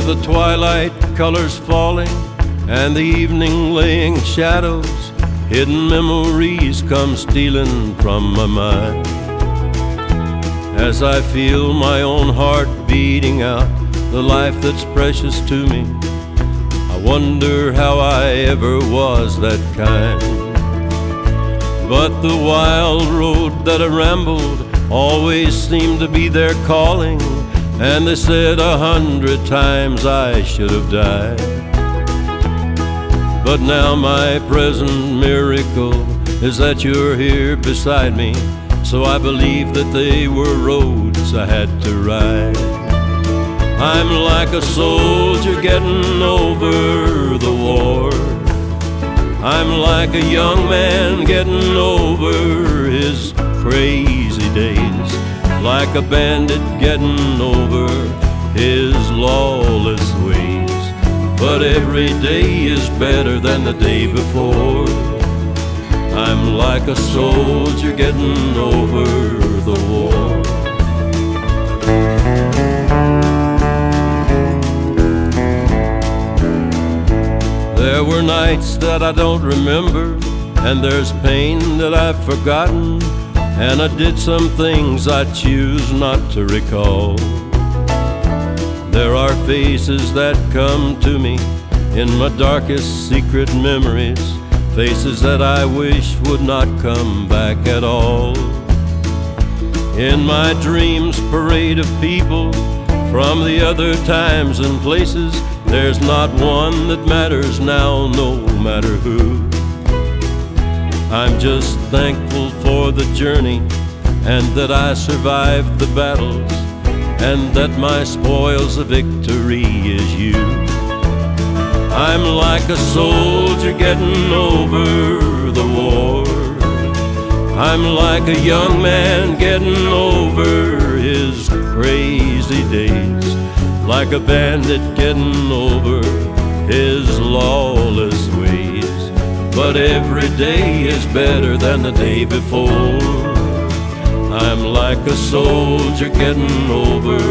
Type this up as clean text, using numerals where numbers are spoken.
the twilight colors falling and the evening laying shadows, hidden memories come stealing from my mind. As I feel my own heart beating out the life that's precious to me, I wonder how I ever was that kind. But the wild road that I rambled always seemed to be there calling, and they said 100 times I should have died. But now my present miracle is that you're here beside me, so I believe that they were roads I had to ride. I'm like a soldier getting over the war. I'm like a young man getting over his crazy days, like a bandit getting over his lawless ways. But every day is better than the day before. I'm like a soldier getting over the war. There were nights that I don't remember, and there's pain that I've forgotten, and I did some things I choose not to recall. There are faces that come to me in my darkest secret memories, faces that I wish would not come back at all. In my dreams parade of people from the other times and places, there's not one that matters now, no matter who. I'm just thankful for the journey, and that I survived the battles, and that my spoils of victory is you. I'm like a soldier getting over the war. I'm like a young man getting over his crazy days, like a bandit getting over his lawless ways. But every day is better than the day before. I'm like a soldier getting over